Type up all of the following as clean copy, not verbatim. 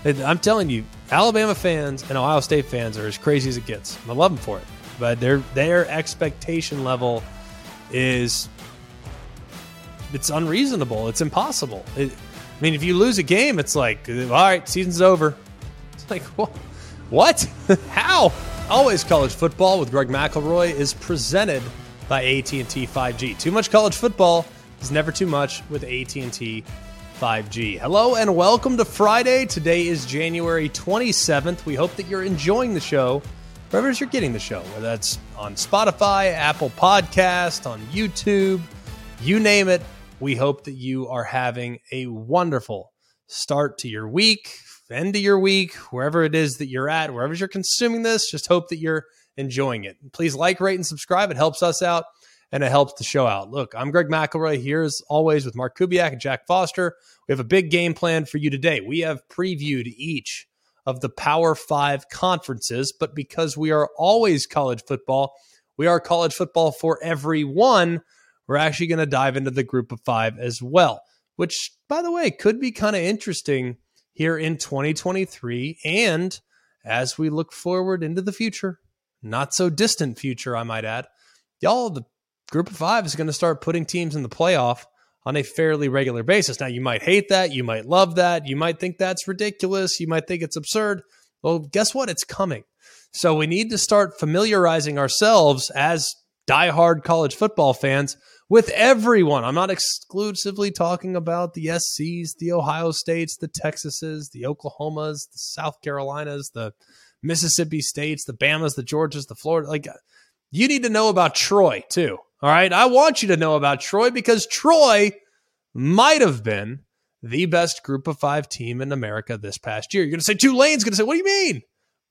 I'm telling you, Alabama fans and Ohio State fans are as crazy as it gets. I love them for it. But their expectation level it's unreasonable. It's impossible. I mean, if you lose a game, it's like, all right, season's over. It's like, what? How? Always College Football with Greg McElroy is presented by AT&T 5G. Too much college football is never too much with AT&T 5G. Hello and welcome to Friday. Today is January 27th. We hope that you're enjoying the show wherever you're getting the show, whether that's on Spotify, Apple Podcast, on YouTube, you name it. We hope that you are having a wonderful start to your week, end of your week, wherever it is that you're at, wherever you're consuming this. Just hope that you're enjoying it. Please like, rate, and subscribe. It helps us out and it helps the show out. Look, I'm Greg McElroy here as always with Mark Kubiak and Jack Foster. We have a big game plan for you today. We have previewed each of the Power 5 conferences, but because we are always college football, we are college football for everyone. We're actually going to dive into the group of 5 as well, which, by the way, could be kind of interesting here in 2023 and as we look forward into the future, not so distant future, I might add. Y'all, the group of 5 is going to start putting teams in the playoff on a fairly regular basis. Now, you might hate that. You might love that. You might think that's ridiculous. You might think it's absurd. Well, guess what? It's coming. So we need to start familiarizing ourselves as diehard college football fans with everyone. I'm not exclusively talking about the SCs, the Ohio States, the Texases, the Oklahomas, the South Carolinas, the Mississippi States, the Bamas, the Georgias, the Florida. Like, you need to know about Troy too. All right. I want you to know about Troy because Troy might have been the best group of 5 team in America this past year. You're going to say Tulane's going to say, what do you mean?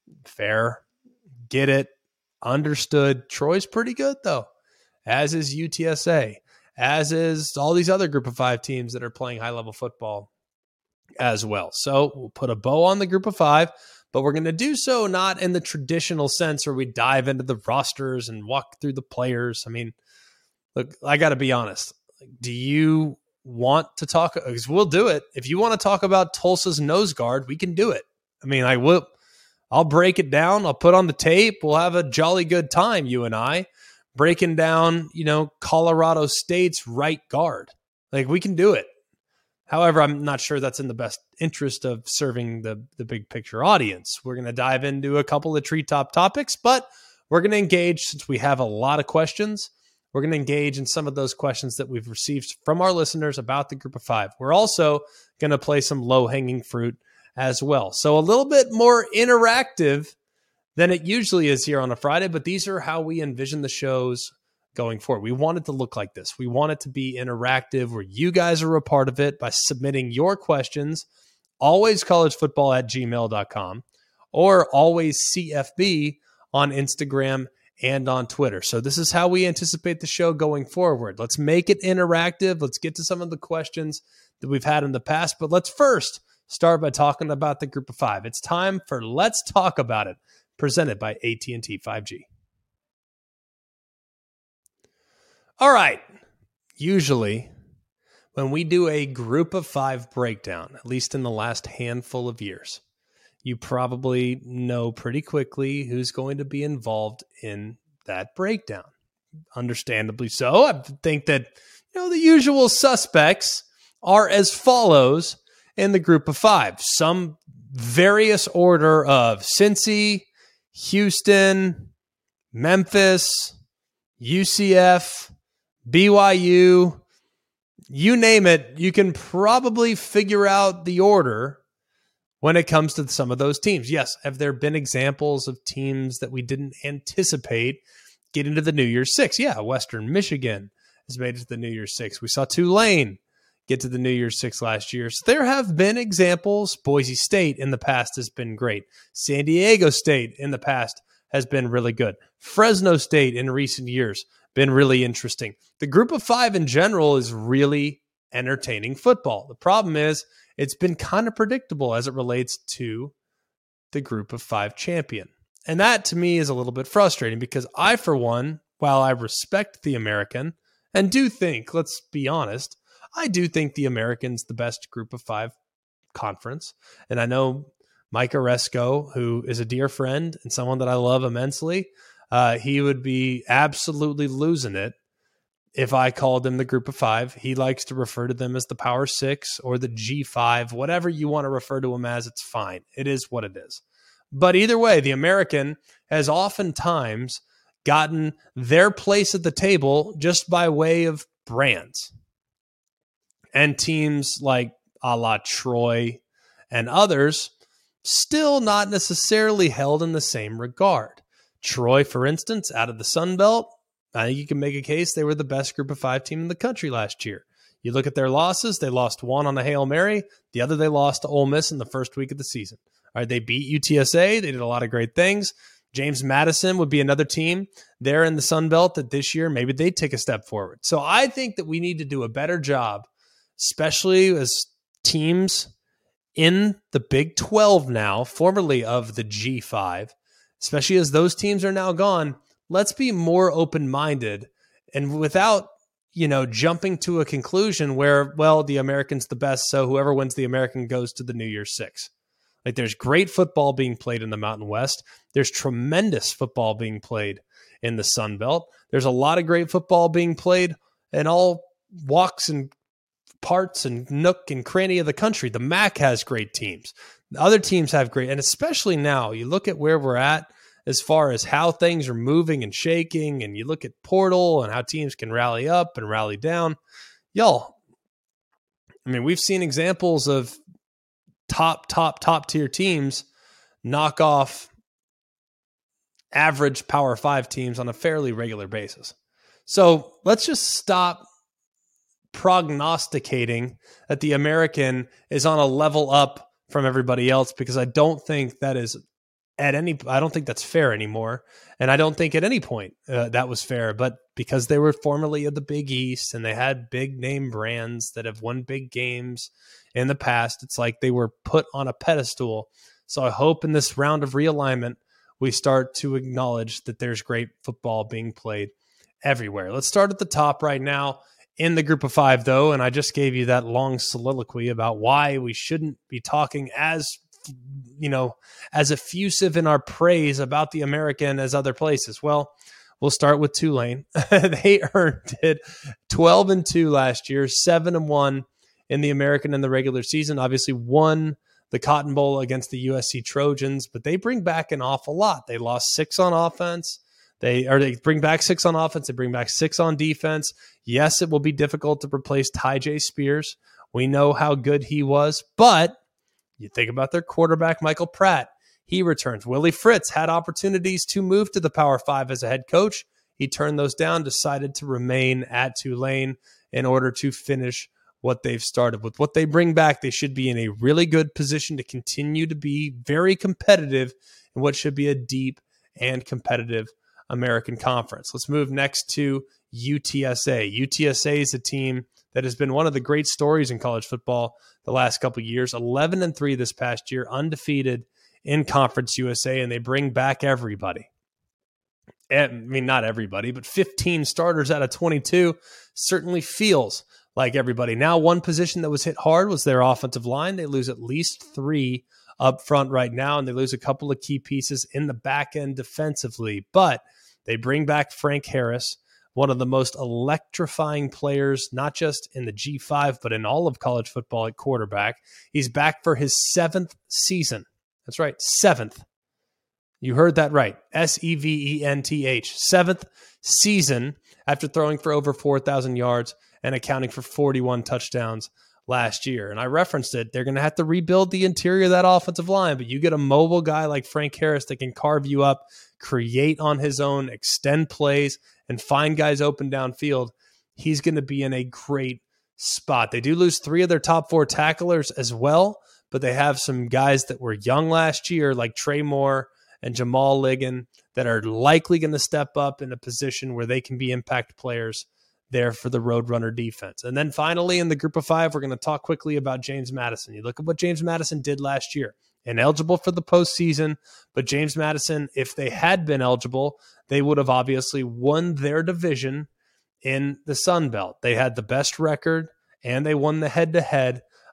Fair. Get it. Understood. Troy's pretty good though, as is UTSA, as is all these other group of 5 teams that are playing high level football as well. So we'll put a bow on the group of 5, but we're going to do so not in the traditional sense where we dive into the rosters and walk through the players. I mean, look, I got to be honest. Do you want to talk? Because we'll do it. If you want to talk about Tulsa's nose guard, we can do it. I mean, I'll break it down. I'll put on the tape. We'll have a jolly good time, you and I, breaking down, Colorado State's right guard. Like, we can do it. However, I'm not sure that's in the best interest of serving the big picture audience. We're going to dive into a couple of treetop topics, but we're going to engage, since we have a lot of questions, we're going to engage in some of those questions that we've received from our listeners about the group of 5. We're also going to play some low-hanging fruit as well. So a little bit more interactive than it usually is here on a Friday, but these are how we envision the shows going forward. We want it to look like this. We want it to be interactive where you guys are a part of it by submitting your questions, alwayscollegefootball@gmail.com or alwayscfb on Instagram and on Twitter. So this is how we anticipate the show going forward. Let's make it interactive. Let's get to some of the questions that we've had in the past, but let's first start by talking about the group of 5. It's time for Let's Talk About It, presented by AT&T 5G. All right. Usually, when we do a group of 5 breakdown, at least in the last handful of years, you probably know pretty quickly who's going to be involved in that breakdown. Understandably so. I think that, the usual suspects are as follows in the group of 5. Some various order of Cincy, Houston, Memphis, UCF, BYU, you name it. You can probably figure out the order when it comes to some of those teams. Yes, have there been examples of teams that we didn't anticipate getting to the New Year's Six? Yeah, Western Michigan has made it to the New Year's Six. We saw Tulane get to the New Year's Six last year. So there have been examples. Boise State in the past has been great. San Diego State in the past has been really good. Fresno State in recent years been really interesting. The group of 5 in general is really entertaining football. The problem is it's been kind of predictable as it relates to the group of 5 champion. And that to me is a little bit frustrating because I, for one, while I respect the American and do think, let's be honest, I do think the American's the best group of 5 conference. And I know Mike Oresco, who is a dear friend and someone that I love immensely, he would be absolutely losing it if I called them the group of five. He likes to refer to them as the Power Six or the G5, whatever you want to refer to them as, it's fine. It is what it is. But either way, the American has oftentimes gotten their place at the table just by way of brands. And teams like a la Troy and others still not necessarily held in the same regard. Troy, for instance, out of the Sun Belt, I think you can make a case they were the best group of five team in the country last year. You look at their losses, they lost one on a Hail Mary. The other they lost to Ole Miss in the first week of the season. All right, they beat UTSA. They did a lot of great things. James Madison would be another team there in the Sun Belt that this year maybe they'd take a step forward. So I think that we need to do a better job, especially as teams in the Big 12 now, formerly of the G5, especially as those teams are now gone. Let's be more open-minded and without, jumping to a conclusion where, well, the American's the best, so whoever wins the American goes to the New Year's Six. Like, there's great football being played in the Mountain West. There's tremendous football being played in the Sun Belt. There's a lot of great football being played in all walks and parts and nook and cranny of the country. The MAC has great teams. The other teams have great, and especially now, you look at where we're at as far as how things are moving and shaking, and you look at portal and how teams can rally up and rally down. Y'all, I mean, we've seen examples of top tier teams knock off average Power 5 teams on a fairly regular basis. So let's just stop prognosticating that the American is on a level up from everybody else, because I don't think that is I don't think that's fair anymore. And I don't think at any point that was fair, but because they were formerly of the Big East and they had big name brands that have won big games in the past, it's like they were put on a pedestal. So I hope in this round of realignment, we start to acknowledge that there's great football being played everywhere. Let's start at the top right now in the group of five, though. And I just gave you that long soliloquy about why we shouldn't be talking as effusive in our praise about the American as other places. Well, we'll start with Tulane. They earned it 12-2 last year, 7-1 in the American in the regular season. Obviously won the Cotton Bowl against the USC Trojans, but they bring back an awful lot. They lost 6 on offense. They bring back 6 on offense. They bring back 6 on defense. Yes, it will be difficult to replace Tyjae Spears. We know how good he was, but you think about their quarterback, Michael Pratt. He returns. Willie Fritz had opportunities to move to the Power 5 as a head coach. He turned those down, decided to remain at Tulane in order to finish what they've started. With what they bring back, they should be in a really good position to continue to be very competitive in what should be a deep and competitive American Conference. Let's move next to UTSA. UTSA is a team that has been one of the great stories in college football the last couple of years. 11-3 this past year, undefeated in Conference USA, and they bring back everybody. I mean, not everybody, but 15 starters out of 22 certainly feels like everybody. Now, one position that was hit hard was their offensive line. They lose at least 3 up front right now, and they lose a couple of key pieces in the back end defensively. But they bring back Frank Harris, one of the most electrifying players, not just in the G5, but in all of college football at quarterback. He's back for his 7th season. That's right, 7th. You heard that right. SEVENTH. 7th season after throwing for over 4,000 yards and accounting for 41 touchdowns last year. And I referenced it. They're going to have to rebuild the interior of that offensive line, but you get a mobile guy like Frank Harris that can carve you up, create on his own, extend plays, and find guys open downfield. He's going to be in a great spot. They do lose 3 of their top 4 tacklers as well, but they have some guys that were young last year like Trey Moore and Jamal Ligon that are likely going to step up in a position where they can be impact players there for the Roadrunner defense. And then finally, in the group of 5, we're going to talk quickly about James Madison. You look at what James Madison did last year. Ineligible for the postseason, but James Madison, if they had been eligible, they would have obviously won their division in the Sun Belt. They had the best record, and they won the head-to-head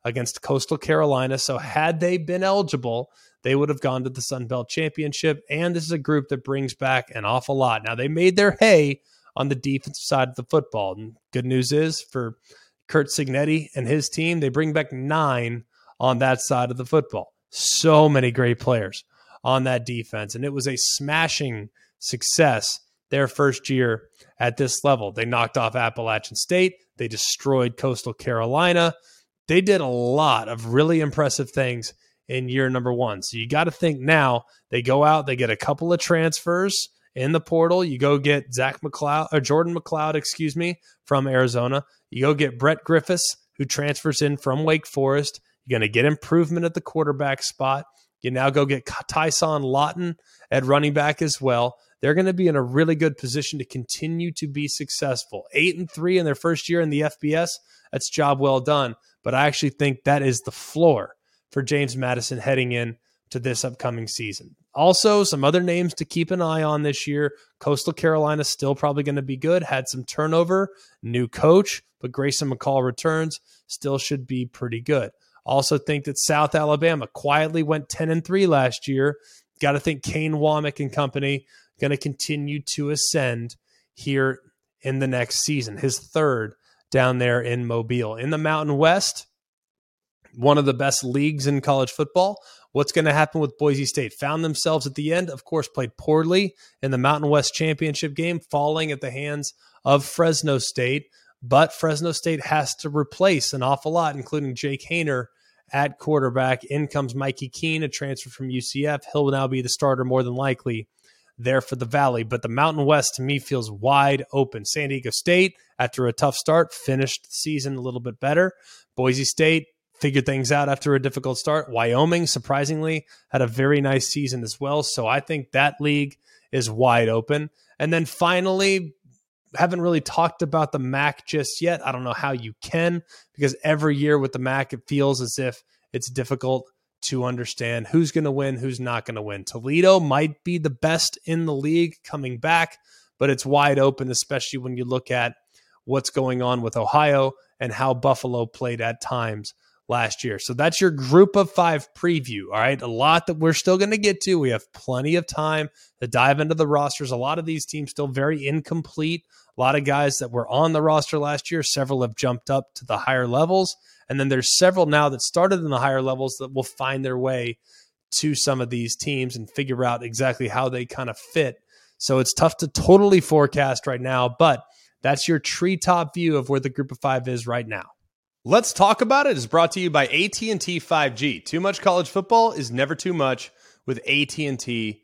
against Coastal Carolina. So had they been eligible, they would have gone to the Sun Belt Championship. And this is a group that brings back an awful lot. Now, they made their hay on the defensive side of the football. And good news is for Curt Cignetti and his team, they bring back 9 on that side of the football. So many great players on that defense. And it was a smashing success their first year at this level. They knocked off Appalachian State. They destroyed Coastal Carolina. They did a lot of really impressive things in year number 1. So you got to think now they go out, they get a couple of transfers in the portal. You go get Jordan McLeod, from Arizona. You go get Brett Griffiths, who transfers in from Wake Forest. You're going to get improvement at the quarterback spot. You now go get Tyson Lawton at running back as well. They're going to be in a really good position to continue to be successful. 8-3 in their first year in the FBS. That's job well done. But I actually think that is the floor for James Madison heading in to this upcoming season. Also, some other names to keep an eye on this year. Coastal Carolina still probably going to be good. Had some turnover, new coach, but Grayson McCall returns. Still should be pretty good. Also think that South Alabama quietly went 10-3 last year. Got to think Kane Womack and company going to continue to ascend here in the next season. His third down there in Mobile. In the Mountain West, one of the best leagues in college football. What's going to happen with Boise State? Found themselves at the end, of course, played poorly in the Mountain West championship game, falling at the hands of Fresno State. But Fresno State has to replace an awful lot, including Jake Haener at quarterback. In comes Mikey Keene, a transfer from UCF. He'll now be the starter more than likely there for the Valley. But the Mountain West, to me, feels wide open. San Diego State, after a tough start, finished the season a little bit better. Boise State figured things out after a difficult start. Wyoming, surprisingly, had a very nice season as well. So I think that league is wide open. And then finally, haven't really talked about the MAC just yet. I don't know how you can, because every year with the MAC, it feels as if it's difficult to understand who's going to win, who's not going to win. Toledo might be the best in the league coming back, but it's wide open, especially when you look at what's going on with Ohio and how Buffalo played at times last year. So that's your group of 5 preview. All right. A lot that we're still going to get to. We have plenty of time to dive into the rosters. A lot of these teams still very incomplete. A lot of guys that were on the roster last year, several have jumped up to the higher levels. And then there's several now that started in the higher levels that will find their way to some of these teams and figure out exactly how they kind of fit. So it's tough to totally forecast right now, but that's your treetop view of where the group of 5 is right now. Let's Talk About It is brought to you by AT&T 5G. Too much college football is never too much with AT&T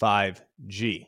5G.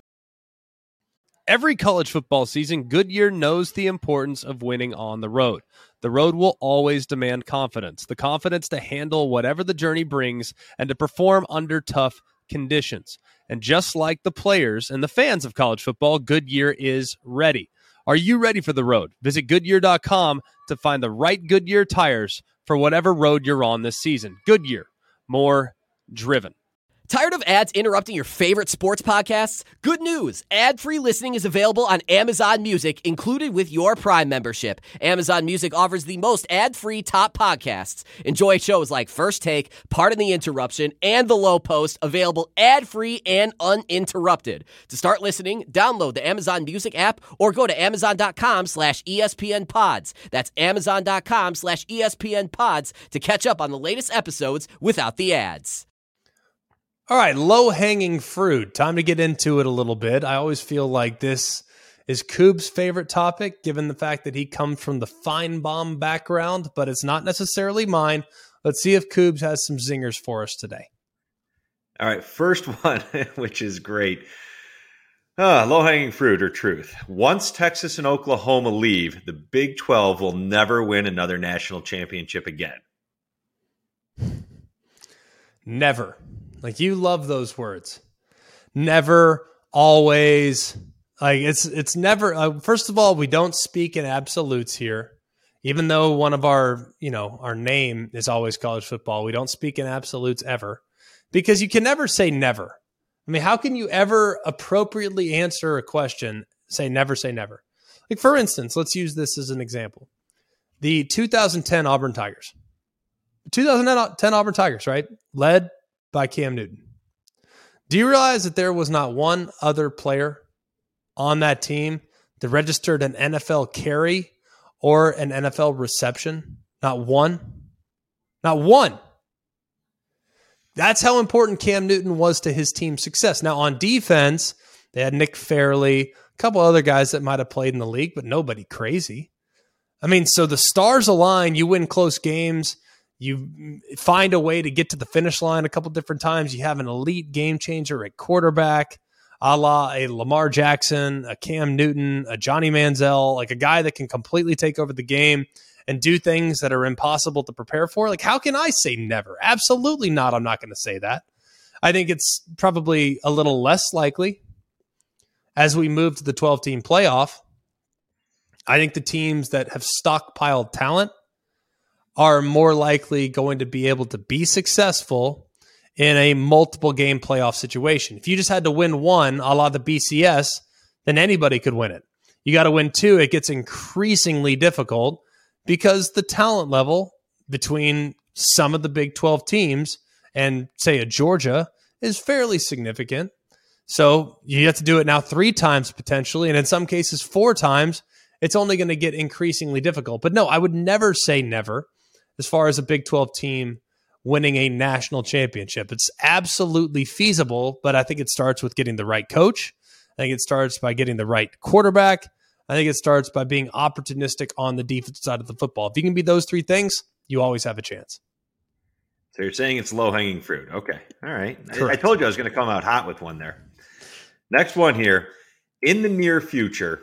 Every college football season, Goodyear knows the importance of winning on the road. The road will always demand confidence, the confidence to handle whatever the journey brings and to perform under tough conditions. And just like the players and the fans of college football, Goodyear is ready. Are you ready for the road? Visit Goodyear.com to find the right Goodyear tires for whatever road you're on this season. Goodyear, more driven. Tired of ads interrupting your favorite sports podcasts? Good news! Ad-free listening is available on Amazon Music, included with your Prime membership. Amazon Music offers the most ad-free top podcasts. Enjoy shows like First Take, Pardon the Interruption, and The Low Post, available ad-free and uninterrupted. To start listening, download the Amazon Music app or go to Amazon.com/ESPN Pods. That's Amazon.com/ESPN Pods to catch up on the latest episodes without the ads. All right, low-hanging fruit. Time to get into it a little bit. I always feel like this is Coob's favorite topic, given the fact that he comes from the Feinbaum background, but it's not necessarily mine. Let's see if Coobs has some zingers for us today. All right, first one, which is great. Low-hanging fruit or truth. Once Texas and Oklahoma leave, the Big 12 will never win another national championship again. Never. Like, you love those words. Never, always. Like, it's never. First of all, we don't speak in absolutes here. Even though one of our name is always college football, we don't speak in absolutes ever, because you can never say never. I mean, how can you ever appropriately answer a question, say never, say never? Like, for instance, let's use this as an example. The 2010 Auburn Tigers. 2010 Auburn Tigers, right? Led by Cam Newton. Do you realize that there was not one other player on that team that registered an NFL carry or an NFL reception? Not one. Not one. That's how important Cam Newton was to his team's success. Now, on defense, they had Nick Fairley, a couple other guys that might have played in the league, but nobody crazy. I mean, so the stars align, you win close games, you find a way to get to the finish line a couple different times, you have an elite game changer at quarterback, a la a Lamar Jackson, a Cam Newton, a Johnny Manziel, like a guy that can completely take over the game and do things that are impossible to prepare for. Like, how can I say never? Absolutely not. I'm not going to say that. I think it's probably a little less likely as we move to the 12-team playoff. I think the teams that have stockpiled talent are more likely going to be able to be successful in a multiple game playoff situation. If you just had to win one, a la the BCS, then anybody could win it. You got to win two. It gets increasingly difficult because the talent level between some of the Big 12 teams and, say, a Georgia is fairly significant. So you have to do it now 3 times potentially, and in some cases 4 times. It's only going to get increasingly difficult. But no, I would never say never as far as a Big 12 team winning a national championship. It's absolutely feasible, but I think it starts with getting the right coach. I think it starts by getting the right quarterback. I think it starts by being opportunistic on the defensive side of the football. If you can be those 3 things, you always have a chance. So you're saying it's low-hanging fruit. Okay. All right. I Correct. told you I was going to come out hot with one there. Next one here. In the near future,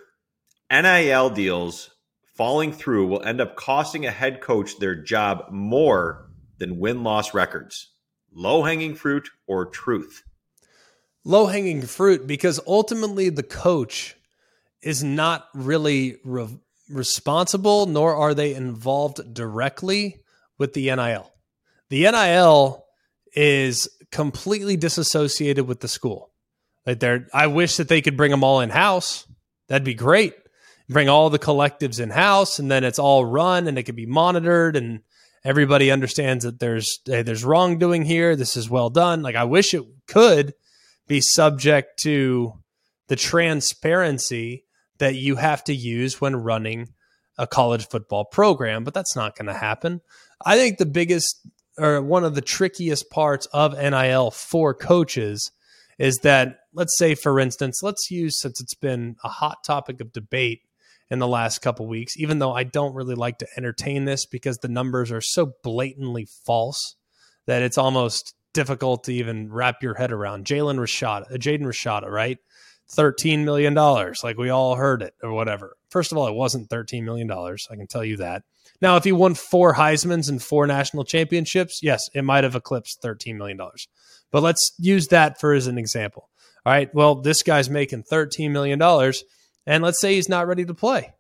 NIL deals falling through will end up costing a head coach their job more than win-loss records. Low-hanging fruit or truth? Low-hanging fruit, because ultimately the coach is not really responsible, nor are they involved directly with the NIL. The NIL is completely disassociated with the school. Like, I wish that they could bring them all in-house. That'd be great. Bring all the collectives in-house, and then it's all run, and it can be monitored, and everybody understands that there's wrongdoing here. This is well done. Like, I wish it could be subject to the transparency that you have to use when running a college football program, but that's not going to happen. I think the biggest, or one of the trickiest parts of NIL for coaches is that, let's say, for instance, let's use, since it's been a hot topic of debate in the last couple weeks, even though I don't really like to entertain this because the numbers are so blatantly false that it's almost difficult to even wrap your head around. Jaden Rashada, right? $13 million. Like, we all heard it or whatever. First of all, it wasn't $13 million. I can tell you that. Now, if he won 4 Heismans and 4 national championships, yes, it might have eclipsed $13 million. But let's use that as an example. All right, well, this guy's making $13 million, and let's say he's not ready to play.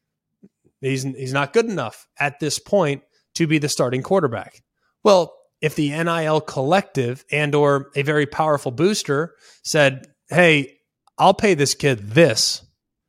He's not good enough at this point to be the starting quarterback. Well, if the NIL collective and or a very powerful booster said, hey, I'll pay this kid this,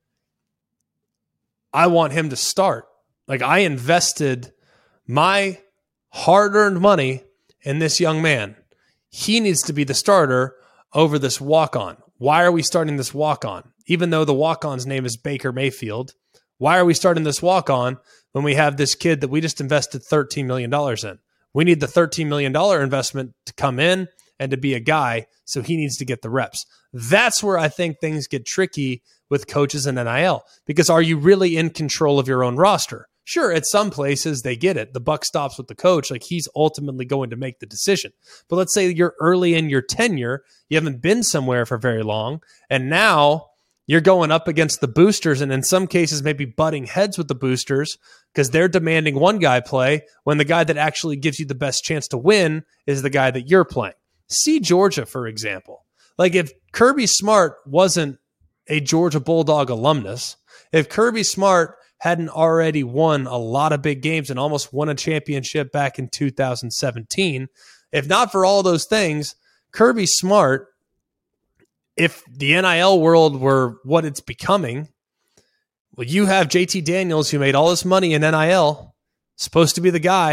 I want him to start. Like, I invested my hard-earned money in this young man. He needs to be the starter over this walk-on. Why are we starting this walk-on? Even though the walk-on's name is Baker Mayfield, why are we starting this walk-on when we have this kid that we just invested $13 million in? We need the $13 million investment to come in and to be a guy, so he needs to get the reps. That's where I think things get tricky with coaches and NIL, because are you really in control of your own roster? Sure, at some places they get it. The buck stops with the coach. Like, he's ultimately going to make the decision. But let's say you're early in your tenure, you haven't been somewhere for very long, and now you're going up against the boosters, and in some cases maybe butting heads with the boosters because they're demanding one guy play when the guy that actually gives you the best chance to win is the guy that you're playing. See Georgia, for example. Like, if Kirby Smart wasn't a Georgia Bulldog alumnus, if Kirby Smart hadn't already won a lot of big games and almost won a championship back in 2017, if not for all those things, Kirby Smart, if the NIL world were what it's becoming, well, you have JT Daniels, who made all this money in NIL, supposed to be the guy,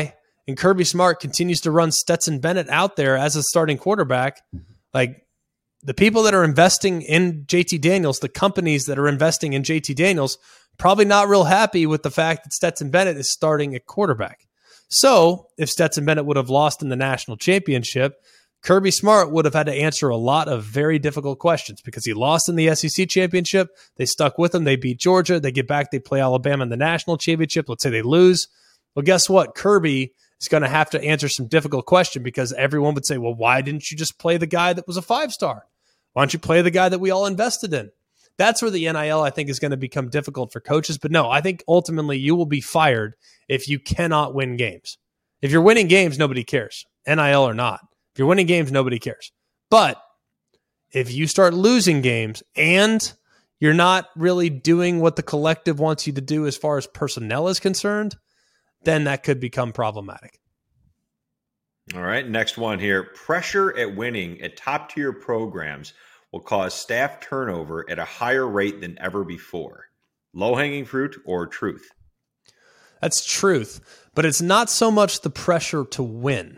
and Kirby Smart continues to run Stetson Bennett out there as a starting quarterback, like the people that are investing in JT Daniels, the companies that are investing in JT Daniels, probably not real happy with the fact that Stetson Bennett is starting at quarterback. So if Stetson Bennett would have lost in the national championship, Kirby Smart would have had to answer a lot of very difficult questions because he lost in the SEC championship. They stuck with him. They beat Georgia. They get back. They play Alabama in the national championship. Let's say they lose. Well, guess what? Kirby is going to have to answer some difficult question because everyone would say, well, why didn't you just play the guy that was a 5-star? Why don't you play the guy that we all invested in? That's where the NIL, I think, is going to become difficult for coaches. But no, I think ultimately you will be fired if you cannot win games. If you're winning games, nobody cares, NIL or not. If you're winning games, nobody cares. But if you start losing games and you're not really doing what the collective wants you to do as far as personnel is concerned, then that could become problematic. All right, next one here. Pressure at winning at top-tier programs will cause staff turnover at a higher rate than ever before. Low-hanging fruit or truth? That's truth, but it's not so much the pressure to win.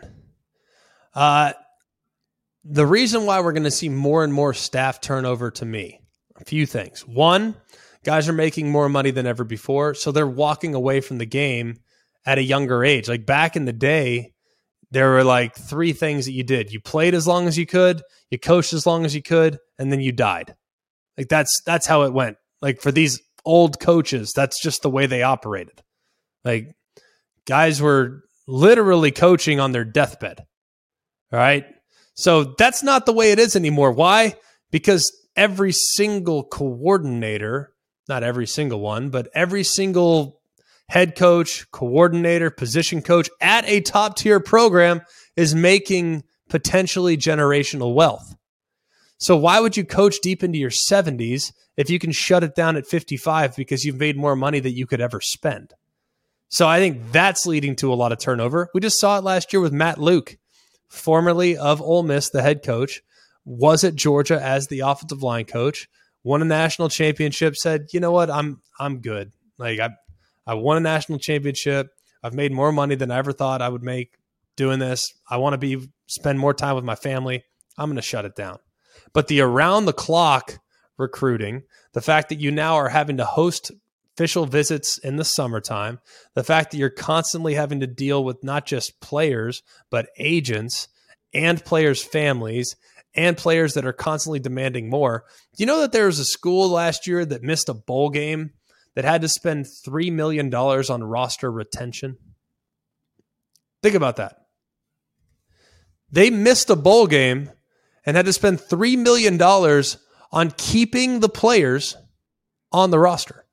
The reason why we're going to see more and more staff turnover, to me, a few things. One, guys are making more money than ever before, so they're walking away from the game at a younger age. Like back in the day, there were like 3 things that you did. You played as long as you could, you coached as long as you could, and then you died. Like that's how it went. Like for these old coaches, that's just the way they operated. Like guys were literally coaching on their deathbed. All right. So that's not the way it is anymore. Why? Because every single coordinator, not every single one, but every single head coach, coordinator, position coach at a top tier program is making potentially generational wealth. So why would you coach deep into your 70s if you can shut it down at 55 because you've made more money than you could ever spend? So I think that's leading to a lot of turnover. We just saw it last year with Matt Luke, formerly of Ole Miss, the head coach, was at Georgia as the offensive line coach, won a national championship, said, you know what, I'm good. Like I won a national championship. I've made more money than I ever thought I would make doing this. I want to spend more time with my family. I'm going to shut it down. But the around the clock recruiting, the fact that you now are having to host official visits in the summertime, the fact that you're constantly having to deal with not just players, but agents and players' families and players that are constantly demanding more. Do you know that there was a school last year that missed a bowl game that had to spend $3 million on roster retention? Think about that. They missed a bowl game and had to spend $3 million on keeping the players on the roster.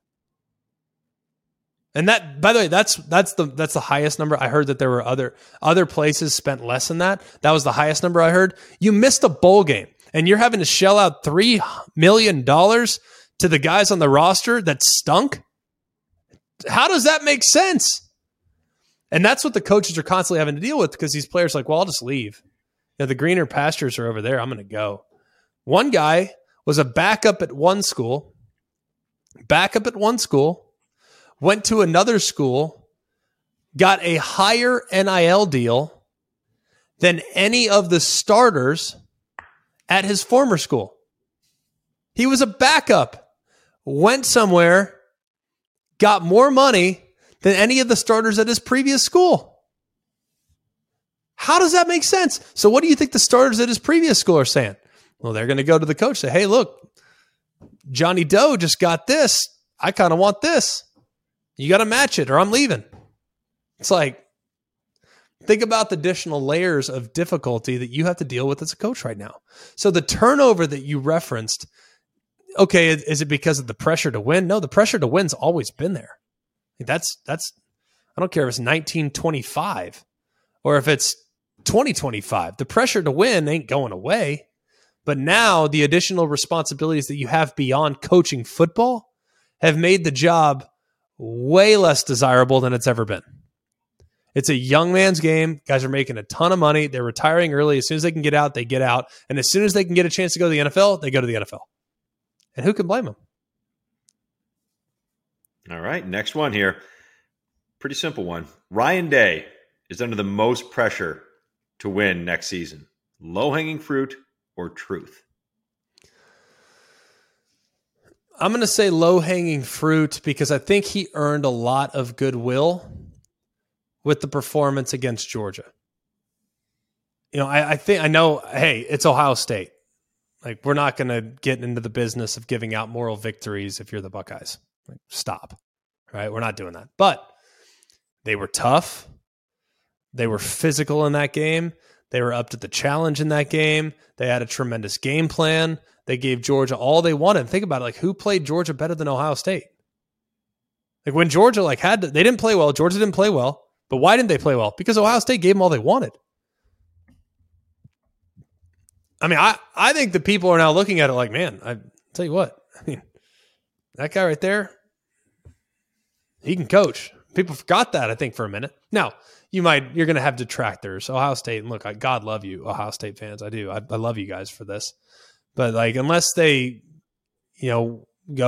And that, by the way, that's the highest number. I heard that there were other places spent less than that. That was the highest number I heard. You missed a bowl game, and you're having to shell out $3 million to the guys on the roster that stunk. How does that make sense? And that's what the coaches are constantly having to deal with because these players are like, well, I'll just leave. You know, the greener pastures are over there. I'm going to go. One guy was a backup at one school, went to another school, got a higher NIL deal than any of the starters at his former school. He was a backup, went somewhere, got more money than any of the starters at his previous school. How does that make sense? So what do you think the starters at his previous school are saying? Well, they're going to go to the coach and say, hey, look, Johnny Doe just got this. I kind of want this. You got to match it or I'm leaving. It's like, think about the additional layers of difficulty that you have to deal with as a coach right now. So the turnover that you referenced, okay, is it because of the pressure to win? No, the pressure to win's always been there. That's I don't care if it's 1925 or if it's 2025. The pressure to win ain't going away. But now the additional responsibilities that you have beyond coaching football have made the job way less desirable than it's ever been. It's a young man's game. Guys are making a ton of money. They're retiring early. As soon as they can get out, they get out. And as soon as they can get a chance to go to the NFL, they go to the NFL. And who can blame them? All right, next one here. Pretty simple one. Ryan Day is under the most pressure to win next season? Low-hanging fruit or truth? I'm going to say low-hanging fruit because I think he earned a lot of goodwill with the performance against Georgia. I know, hey, it's Ohio State. Like, we're not going to get into the business of giving out moral victories if you're the Buckeyes. Like, stop. Right? We're not doing that. But they were tough. They were physical in that game. They were up to the challenge in that game. They had a tremendous game plan. They gave Georgia all they wanted. Think about it. Like, who played Georgia better than Ohio State? Like, when Georgia they didn't play well. Georgia didn't play well. But why didn't they play well? Because Ohio State gave them all they wanted. I mean, I think the people are now looking at it like, man, I tell you what, I mean, that guy right there, he can coach. People forgot that, I think, for a minute. Now, you're going to have detractors. Ohio State, and look, God love you, Ohio State fans. I do. I love you guys for this. But like, unless they, go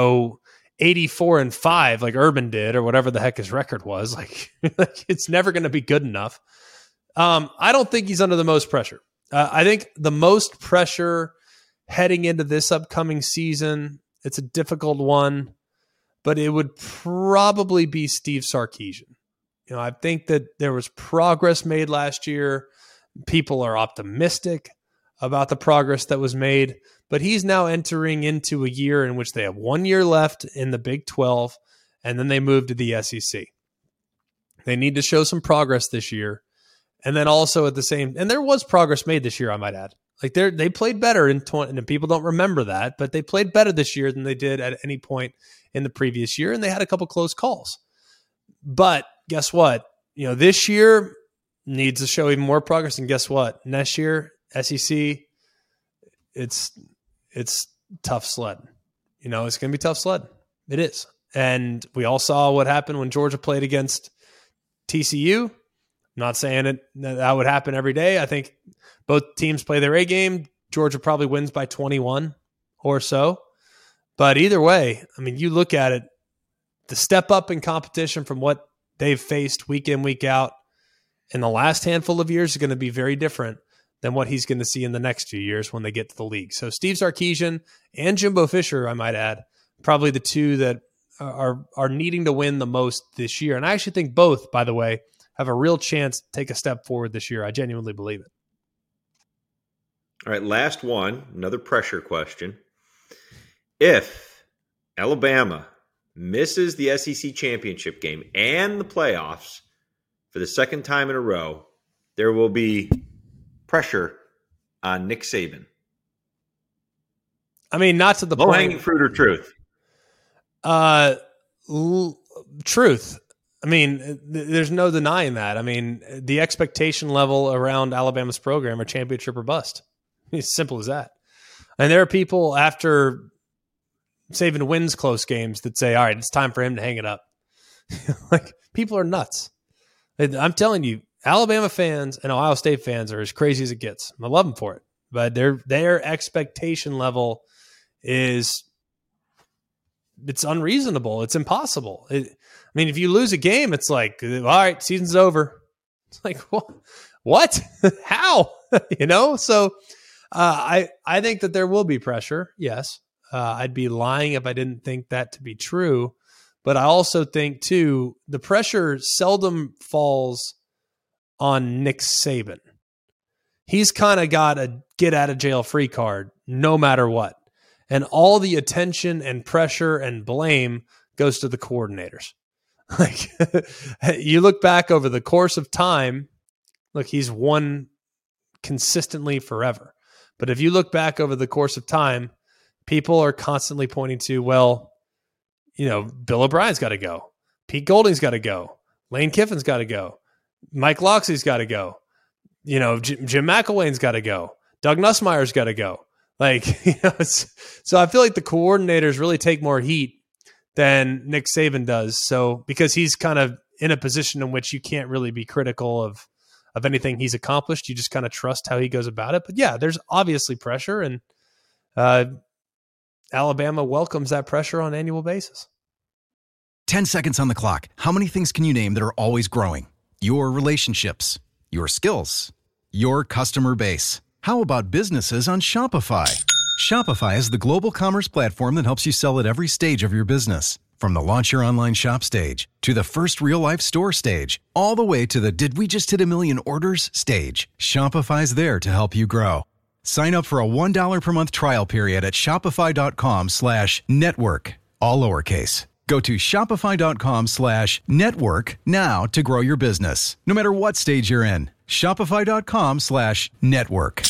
84-5 like Urban did, or whatever the heck his record was, like it's never going to be good enough. I don't think he's under the most pressure. I think the most pressure heading into this upcoming season, it's a difficult one, but it would probably be Steve Sarkisian. I think that there was progress made last year. People are optimistic about the progress that was made, but he's now entering into a year in which they have 1 year left in the Big 12, and then they move to the SEC. They need to show some progress this year. And then also at the same, and there was progress made this year, I might add. Like they played better in 20, and people don't remember that, but they played better this year than they did at any point in the previous year, and they had a couple close calls. But guess what? This year needs to show even more progress, and guess what? Next year, SEC, it's tough sled. It's going to be tough sled. It is. And we all saw what happened when Georgia played against TCU. I'm not saying that would happen every day. I think both teams play their A game. Georgia probably wins by 21 or so. But either way, I mean, you look at it, the step up in competition from what they've faced week in, week out in the last handful of years is going to be very different than what he's going to see in the next few years when they get to the league. So Steve Sarkisian and Jimbo Fisher, I might add, probably the two that are needing to win the most this year. And I actually think both, by the way, have a real chance to take a step forward this year. I genuinely believe it. All right, last one, another pressure question. If Alabama misses the SEC championship game and the playoffs for the second time in a row, there will be pressure on Nick Saban. I mean, not to the point. Low-hanging fruit or truth? Truth. I mean, there's no denying that. I mean, the expectation level around Alabama's program are championship or bust. It's simple as that. And there are people after Saban wins close games that say, all right, it's time for him to hang it up. Like, people are nuts. I'm telling you, Alabama fans and Ohio State fans are as crazy as it gets. I love them for it. But their expectation level it's unreasonable. It's impossible. I mean, if you lose a game, it's like, all right, season's over. It's like, what? How? So I think that there will be pressure. Yes. I'd be lying if I didn't think that to be true. But I also think, too, the pressure seldom falls on Nick Saban. He's kind of got a get-out-of-jail-free card no matter what. And all the attention and pressure and blame goes to the coordinators. Like, you look back over the course of time, look, he's won consistently forever. But if you look back over the course of time, people are constantly pointing to, well, Bill O'Brien's got to go. Pete Golding's got to go. Lane Kiffin's got to go. Mike Loxley's got to go. Jim McElwain's got to go. Doug Nussmeier's got to go. Like, so I feel like the coordinators really take more heat than Nick Saban does. So because he's kind of in a position in which you can't really be critical of anything he's accomplished. You just kind of trust how he goes about it. But yeah, there's obviously pressure, and Alabama welcomes that pressure on an annual basis. 10 seconds on the clock. How many things can you name that are always growing? Your relationships, your skills, your customer base. How about businesses on Shopify? Shopify is the global commerce platform that helps you sell at every stage of your business. From the launch your online shop stage, to the first real-life store stage, all the way to the did we just hit a million orders stage, Shopify's there to help you grow. Sign up for a $1 per month trial period at shopify.com/network, all lowercase. Go to shopify.com/network now to grow your business, no matter what stage you're in. Shopify.com/network.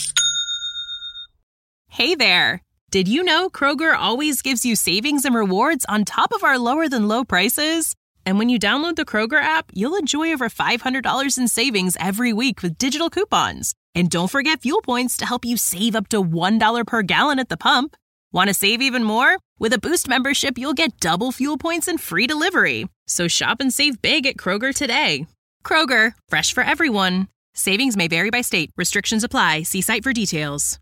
Hey there! Did you know Kroger always gives you savings and rewards on top of our lower-than-low prices? And when you download the Kroger app, you'll enjoy over $500 in savings every week with digital coupons. And don't forget fuel points to help you save up to $1 per gallon at the pump. Want to save even more? With a Boost membership, you'll get double fuel points and free delivery. So shop and save big at Kroger today. Kroger, fresh for everyone. Savings may vary by state. Restrictions apply. See site for details.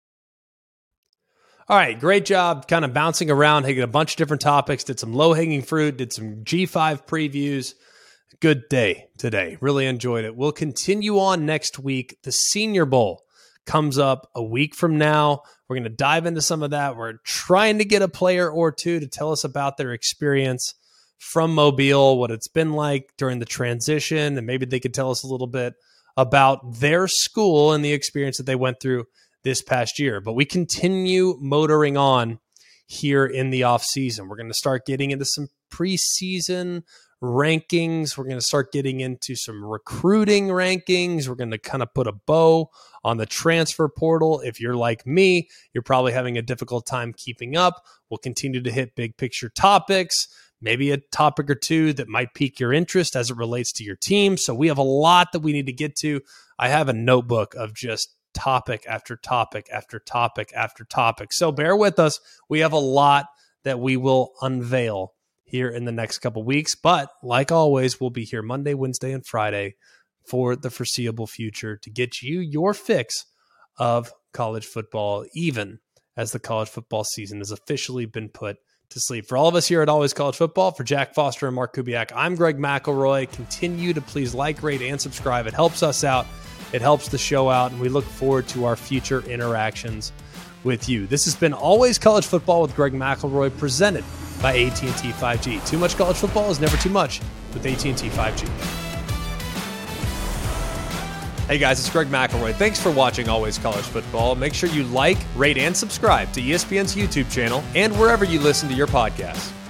All right, great job kind of bouncing around, hitting a bunch of different topics, did some low-hanging fruit, did some G5 previews. Good day today. Really enjoyed it. We'll continue on next week. The Senior Bowl comes up a week from now. We're going to dive into some of that. We're trying to get a player or two to tell us about their experience from Mobile, what it's been like during the transition, and maybe they could tell us a little bit about their school and the experience that they went through this past year. But we continue motoring on here in the off season. We're going to start getting into some preseason rankings. We're going to start getting into some recruiting rankings. We're going to kind of put a bow on the transfer portal. If you're like me, you're probably having a difficult time keeping up. We'll continue to hit big picture topics, maybe a topic or two that might pique your interest as it relates to your team. So we have a lot that we need to get to. I have a notebook of just topic after topic after topic after topic. So bear with us. We have a lot that we will unveil here in the next couple weeks. But like always, we'll be here Monday, Wednesday, and Friday for the foreseeable future to get you your fix of college football, even as the college football season has officially been put to sleep. For all of us here at Always College Football, for Jack Foster and Mark Kubiak, I'm Greg McElroy. Continue to please like, rate, and subscribe. It helps us out. It helps the show out, and we look forward to our future interactions with you. This has been Always College Football with Greg McElroy, presented by AT&T 5G. Too much college football is never too much with AT&T 5G. Hey guys, it's Greg McElroy. Thanks for watching Always College Football. Make sure you like, rate, and subscribe to ESPN's YouTube channel and wherever you listen to your podcasts.